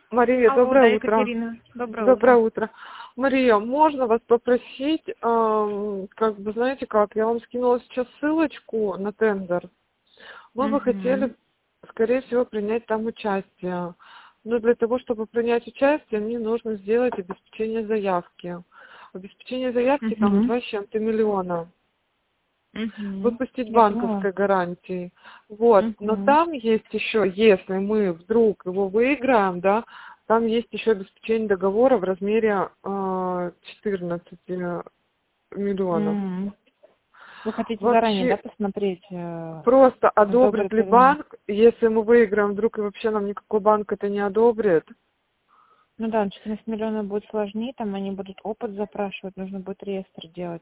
Мария, Алло, да, доброе утро. Екатерина. Доброе Доброе утро. утро. Мария, можно вас попросить, как бы, знаете как, я вам скинула сейчас ссылочку на тендер. Мы бы Угу. хотели, скорее всего, принять там участие. Но для того, чтобы принять участие, мне нужно сделать обеспечение заявки. Обеспечение заявки там Угу. 2 с чем-то миллиона. Угу. Выпустить Я поняла. банковской гарантии. Вот. Но Угу. там есть еще, если мы вдруг его выиграем, да, там есть еще обеспечение договора в размере 14 миллионов. Вы хотите заранее, да, Вообще, посмотреть, просто одобрит одобрят ли или нет? банк, если мы выиграем, вдруг и вообще нам никакой банк это не одобрит. Ну да, 14 миллионов будет сложнее, там они будут опыт запрашивать, нужно будет реестр делать.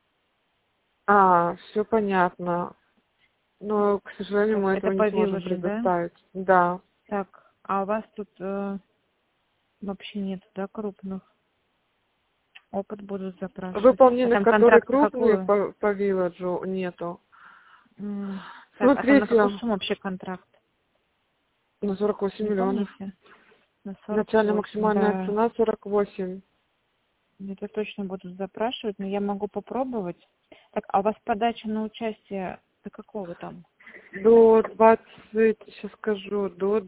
Все понятно. Но, к сожалению, Так, мы это этого не по сможем Вилладжу, да? предоставить. Да. Так, а у вас тут вообще нет, да, крупных? Опыт будут запрашивать. А Выполненных, там которые контракт на крупные какую? по вилладжу, нету. Так, а там на какую Смотрите, сумму вообще контракт? на 48 Не миллионов. помните? На Начальная 48, максимальная да. цена 48. Это точно будут запрашивать, но я могу попробовать. Так, а у вас подача на участие до какого там? До 20, сейчас скажу,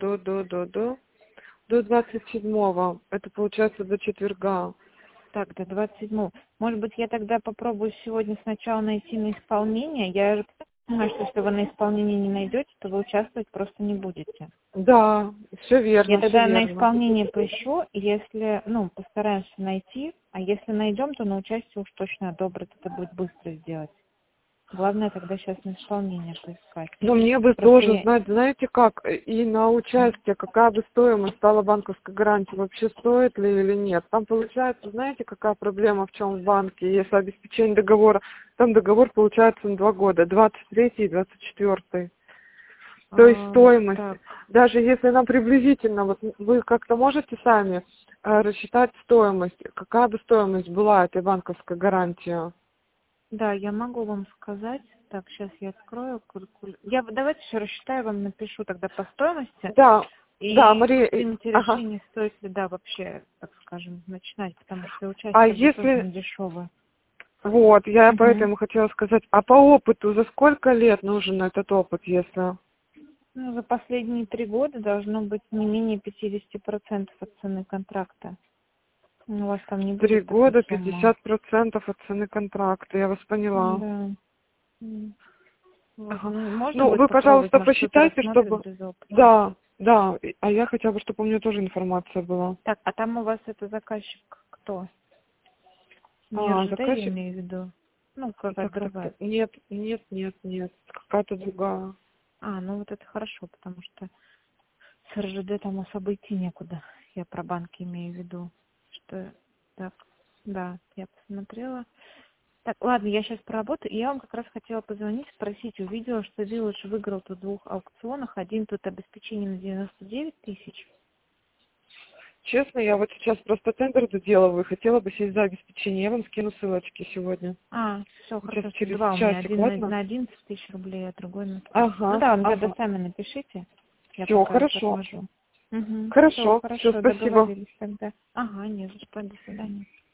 до 27-го. Это получается до четверга. Так, до 27. Может быть, я тогда попробую сегодня сначала найти на исполнение. Я же понимаю, что если вы на исполнение не найдете, то вы участвовать просто не будете. Да, все Я верно, все тогда на верно. исполнение поищу, и если, постараемся найти, а если найдем, то на участие уж точно одобрят, это будет быстро сделать. Главное тогда сейчас на исполнение поискать. Но мне бы Просто тоже знать, знаете как, и на участие, какая бы стоимость стала банковской гарантии, вообще стоит ли или нет. Там получается, знаете, какая проблема в чем в банке, если обеспечение договора, там договор получается на 2 года, 23-й и 24-й. То есть стоимость, так, даже если она приблизительно, вот вы как-то можете сами рассчитать стоимость, какая бы стоимость была этой банковской гарантии? да, я могу вам сказать. Так, сейчас я открою. Давайте еще рассчитаю, вам напишу тогда по стоимости. Да, да, И Мария, примите ага. решение, стоит ли, да, вообще, так скажем, начинать, потому что А участие будет тоже если, не дешевое. вот, я Угу. поэтому хотела сказать, а по опыту, за сколько лет нужен этот опыт, если? Ну, за последние 3 года должно быть не менее 50% от цены контракта. У вас там не 3 будет такой года, суммы. 50% от цены контракта, я вас поняла. Да. Вот. Ага. Можно Ну, будет вы, попробовать, пожалуйста, может, кто-то посчитайте, рассмотрит чтобы... без опыта. Да, да, а я хотя бы, чтобы у меня тоже информация была. Так, а там у вас это заказчик кто? Не РЖД, я Заказчик? имею в виду. Ну, какая-то Так. другая. Нет, нет, нет, нет, какая-то другая. Ну вот это хорошо, потому что с РЖД там особо идти некуда. Я про банки имею в виду. Что так, да, я посмотрела. Так, ладно, я сейчас поработаю. И я вам как раз хотела позвонить, спросить. Увидела, что Village выиграл тут в 2 аукционах. Один тут обеспечение на 99 тысяч. Честно, я вот сейчас просто тендер доделываю, хотела бы сесть за обеспечение. Я вам скину ссылочки сегодня. Все, Сейчас хорошо, что через 2 у меня. часик, Один ладно? на 11 тысяч рублей, а другой на 100. Ну Ага, да, вам тогда ага. сами напишите. Я Все, пока их хорошо. отложу. Угу. Все, Хорошо, все, хорошо, спасибо. договорились тогда. Ага, не за что, до свидания.